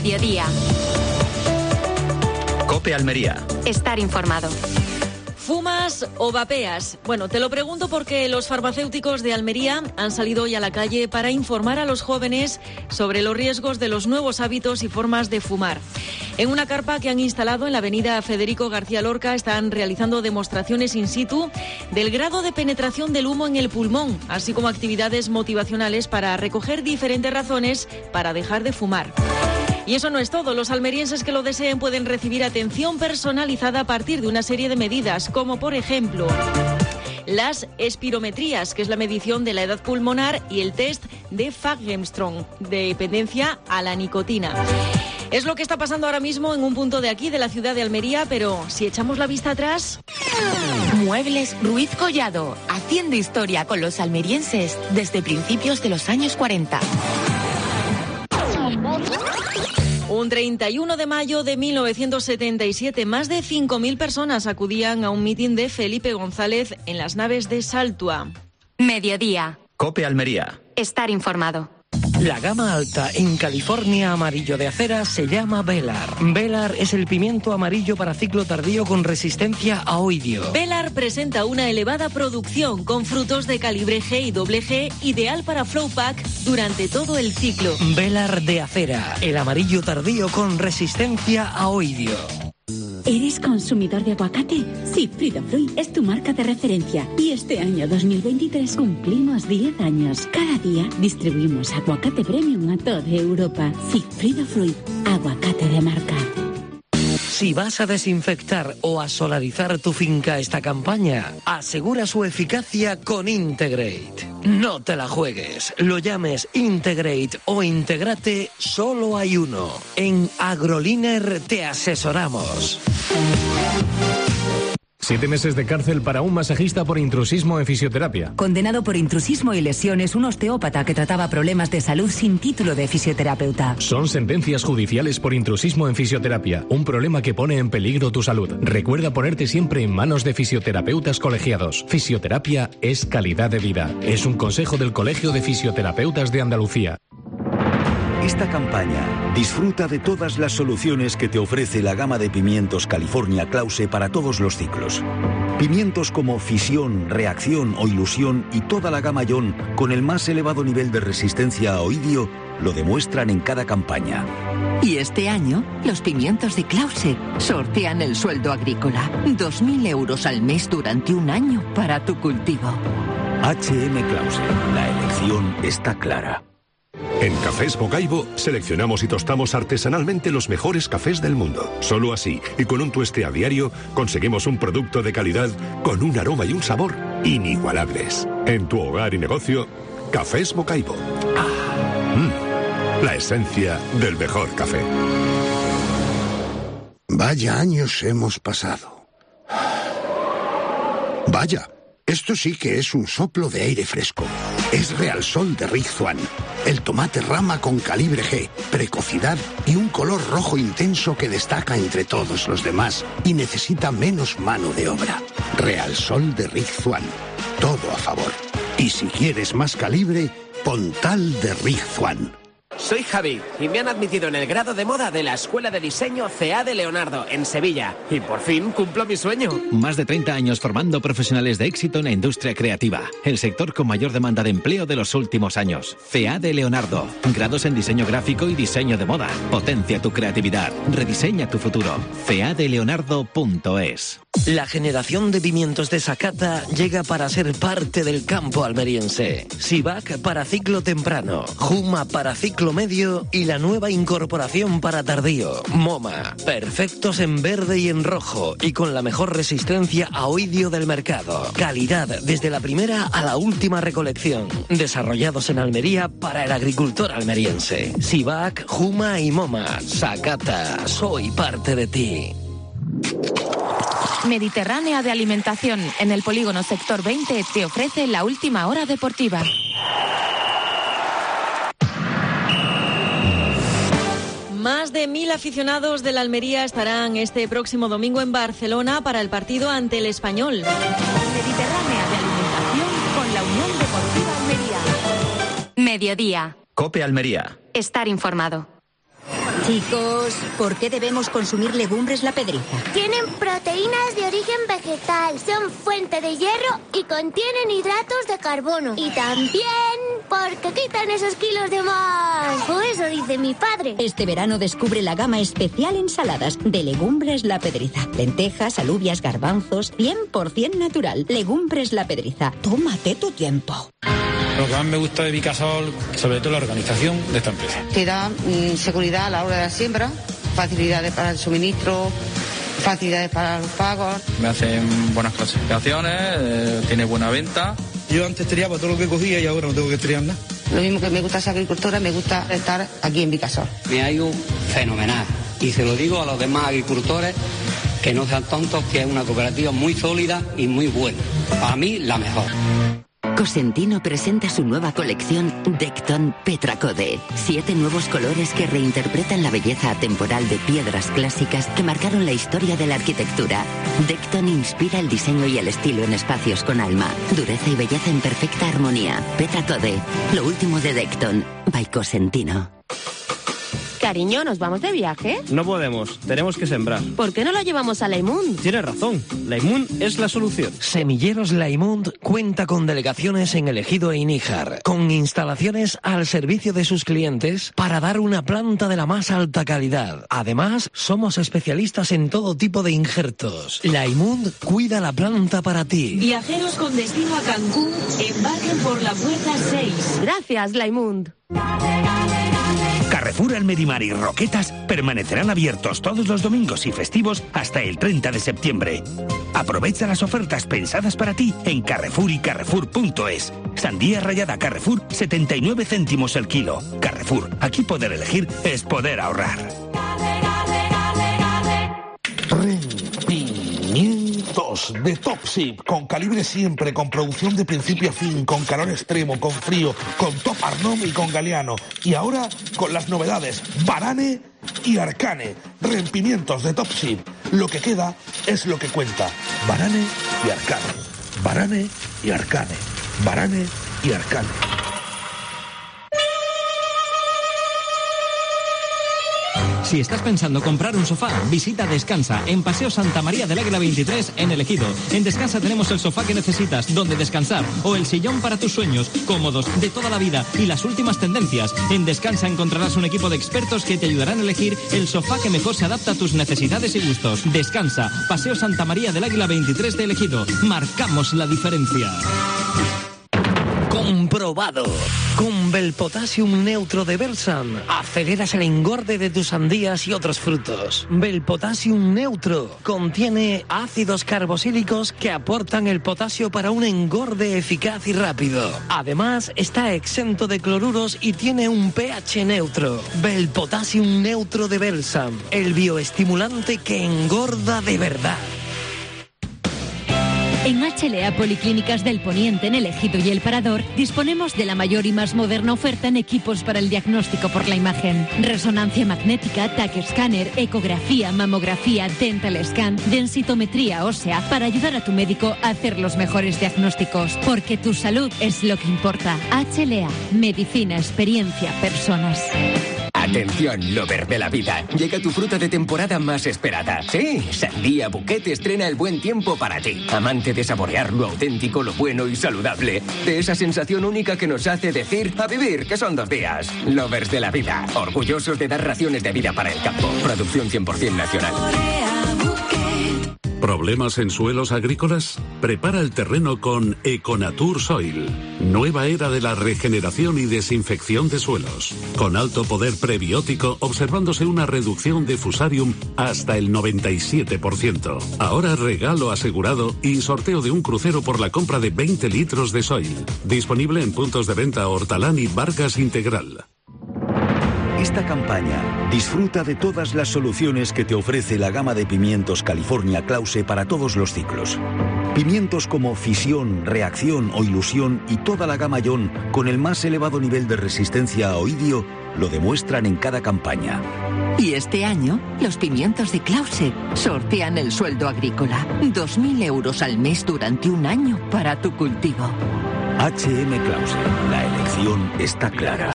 Mediodía. COPE Almería. Estar informado. ¿Fumas o vapeas? Bueno, te lo pregunto porque los farmacéuticos de Almería han salido hoy a la calle para informar a los jóvenes sobre los riesgos de los nuevos hábitos y formas de fumar. En una carpa que han instalado en la avenida Federico García Lorca están realizando demostraciones in situ del grado de penetración del humo en el pulmón, así como actividades motivacionales para recoger diferentes razones para dejar de fumar. Y eso no es todo. Los almerienses que lo deseen pueden recibir atención personalizada a partir de una serie de medidas, como por ejemplo las espirometrías, que es la medición de la edad pulmonar, y el test de Fagenström, de dependencia a la nicotina. Es lo que está pasando ahora mismo en un punto de aquí, de la ciudad de Almería, pero si echamos la vista atrás... Muebles Ruiz Collado, haciendo historia con los almerienses desde principios de los años 40. Un 31 de mayo de 1977, más de 5.000 personas acudían a un mitin de Felipe González en las naves de Saltua. Mediodía. COPE Almería. Estar informado. La gama alta en California amarillo de acera se llama Velar. Velar es el pimiento amarillo para ciclo tardío con resistencia a oidio. Velar presenta una elevada producción con frutos de calibre G y AA, ideal para flow pack durante todo el ciclo. Velar de acera, el amarillo tardío con resistencia a oidio. ¿Eres consumidor de aguacate? Sigfrido Fruit es tu marca de referencia y este año 2023 cumplimos 10 años. Cada día distribuimos aguacate premium a toda Europa. Sigfrido Fruit, aguacate de marca. Si vas a desinfectar o a solarizar tu finca esta campaña, asegura su eficacia con Integrate. No te la juegues, lo llames Integrate o Integrate, solo hay uno. En Agroliner te asesoramos. 7 meses de cárcel para un masajista por intrusismo en fisioterapia. Condenado por intrusismo y lesiones, un osteópata que trataba problemas de salud sin título de fisioterapeuta. Son sentencias judiciales por intrusismo en fisioterapia, un problema que pone en peligro tu salud. Recuerda ponerte siempre en manos de fisioterapeutas colegiados. Fisioterapia es calidad de vida. Es un consejo del Colegio de Fisioterapeutas de Andalucía. Esta campaña disfruta de todas las soluciones que te ofrece la gama de pimientos California Klause para todos los ciclos. Pimientos como Fisión, Reacción o Ilusión y toda la gama Ion con el más elevado nivel de resistencia a oidio lo demuestran en cada campaña. Y este año, los pimientos de Klause sortean el sueldo agrícola. 2.000 euros al mes durante un año para tu cultivo. HM Klause, la elección está clara. En Cafés Bocaibo seleccionamos y tostamos artesanalmente los mejores cafés del mundo. Solo así, y con un tueste a diario, conseguimos un producto de calidad con un aroma y un sabor inigualables. En tu hogar y negocio, Cafés Bocaibo. La esencia del mejor café. Vaya años hemos pasado. Vaya, esto sí que es un soplo de aire fresco. Es Real Sol de Rizzuan. El tomate rama con calibre G, precocidad y un color rojo intenso que destaca entre todos los demás y necesita menos mano de obra. Real Sol de Rizzuan. Todo a favor. Y si quieres más calibre, Pontal de Rizzuan. Soy Javi y me han admitido en el grado de moda de la Escuela de Diseño CA de Leonardo, en Sevilla. Y por fin cumplo mi sueño. Más de 30 años formando profesionales de éxito en la industria creativa. El sector con mayor demanda de empleo de los últimos años. CA de Leonardo. Grados en diseño gráfico y diseño de moda. Potencia tu creatividad. Rediseña tu futuro. CADeleonardo.es. La generación de pimientos de Sakata llega para ser parte del campo almeriense. Sivac para ciclo temprano, Juma para ciclo medio y la nueva incorporación para tardío, Moma. Perfectos en verde y en rojo y con la mejor resistencia a oidio del mercado. Calidad desde la primera a la última recolección. Desarrollados en Almería para el agricultor almeriense. Sivac, Juma y Moma. Sakata, soy parte de ti. Mediterránea de Alimentación, en el polígono Sector 20, te ofrece la última hora deportiva. Más de 1.000 aficionados de la Almería estarán este próximo domingo en Barcelona para el partido ante el Español. Mediterránea de Alimentación con la Unión Deportiva Almería. Mediodía. COPE Almería. Estar informado. Chicos, ¿por qué debemos consumir legumbres La Pedriza? Tienen proteínas de origen vegetal, son fuente de hierro y contienen hidratos de carbono. Y también porque quitan esos kilos de más. O eso dice mi padre. Este verano descubre la gama especial ensaladas de Legumbres La Pedriza. Lentejas, alubias, garbanzos, 100% natural. Legumbres La Pedriza. Tómate tu tiempo. Lo que más me gusta de Vicasol, sobre todo la organización de esta empresa. Te da seguridad a la hora de la siembra, facilidades para el suministro, facilidades para los pagos. Me hacen buenas clasificaciones, tiene buena venta. Yo antes triaba todo lo que cogía y ahora no tengo que triar nada. Lo mismo que me gusta ser agricultora, me gusta estar aquí en Vicasol. Me ha ido fenomenal y se lo digo a los demás agricultores que no sean tontos, que es una cooperativa muy sólida y muy buena. Para mí, la mejor. Cosentino presenta su nueva colección Decton Petracode. 7 nuevos colores que reinterpretan la belleza atemporal de piedras clásicas que marcaron la historia de la arquitectura. Decton inspira el diseño y el estilo en espacios con alma, dureza y belleza en perfecta armonía. Petracode, lo último de Decton, by Cosentino. Cariño, ¿nos vamos de viaje? No podemos, tenemos que sembrar. ¿Por qué no lo llevamos a Laimund? Tienes razón, Laimund es la solución. Semilleros Laimund cuenta con delegaciones en El Ejido e Níjar, con instalaciones al servicio de sus clientes para dar una planta de la más alta calidad. Además, somos especialistas en todo tipo de injertos. Laimund cuida la planta para ti. Viajeros con destino a Cancún, embarquen por la puerta 6. Gracias, Laimund. Carrefour, Almerimar y Roquetas permanecerán abiertos todos los domingos y festivos hasta el 30 de septiembre. Aprovecha las ofertas pensadas para ti en Carrefour y Carrefour.es. Sandía rallada Carrefour, 79 céntimos el kilo. Carrefour, aquí poder elegir es poder ahorrar. De Top Ship, con calibre siempre, con producción de principio a fin, con calor extremo, con frío, con Top Arnom y con Galeano. Y ahora con las novedades Varane y Arcane, rompimientos de Top Ship. Lo que queda es lo que cuenta. Varane y Arcane. Varane y Arcane. Varane y Arcane. Si estás pensando comprar un sofá, visita Descansa, en Paseo Santa María del Águila 23, en El Ejido. En Descansa tenemos el sofá que necesitas, donde descansar, o el sillón para tus sueños, cómodos, de toda la vida y las últimas tendencias. En Descansa encontrarás un equipo de expertos que te ayudarán a elegir el sofá que mejor se adapta a tus necesidades y gustos. Descansa, Paseo Santa María del Águila 23 de El Ejido. Marcamos la diferencia. Comprobado. Con Belpotassium Neutro de Belsan aceleras el engorde de tus sandías y otros frutos. Belpotassium Neutro contiene ácidos carboxílicos que aportan el potasio para un engorde eficaz y rápido. Además, está exento de cloruros y tiene un pH neutro. Belpotassium Neutro de Belsan, el bioestimulante que engorda de verdad. En HLA Policlínicas del Poniente, en El Ejido y El Parador, disponemos de la mayor y más moderna oferta en equipos para el diagnóstico por la imagen. Resonancia magnética, TAC escáner, ecografía, mamografía, dental scan, densitometría ósea, para ayudar a tu médico a hacer los mejores diagnósticos. Porque tu salud es lo que importa. HLA, medicina, experiencia, personas. Atención, lover de la vida. Llega tu fruta de temporada más esperada. Sí, Sandía Bouquet estrena el buen tiempo para ti. Amante de saborear lo auténtico, lo bueno y saludable. De esa sensación única que nos hace decir a vivir, que son 2 días. Lovers de la vida. Orgullosos de dar raciones de vida para el campo. Producción 100% nacional. ¿Problemas en suelos agrícolas? Prepara el terreno con Econatur Soil. Nueva era de la regeneración y desinfección de suelos. Con alto poder prebiótico, observándose una reducción de fusarium hasta el 97%. Ahora regalo asegurado y sorteo de un crucero por la compra de 20 litros de Soil. Disponible en puntos de venta Hortalán y Vargas Integral. Esta campaña disfruta de todas las soluciones que te ofrece la gama de pimientos California Klause para todos los ciclos. Pimientos como Fisión, Reacción o Ilusión y toda la gama Ion con el más elevado nivel de resistencia a oidio lo demuestran en cada campaña. Y este año, los pimientos de Klause sortean el sueldo agrícola. 2.000 euros al mes durante un año para tu cultivo. HM Klause, la elección está clara.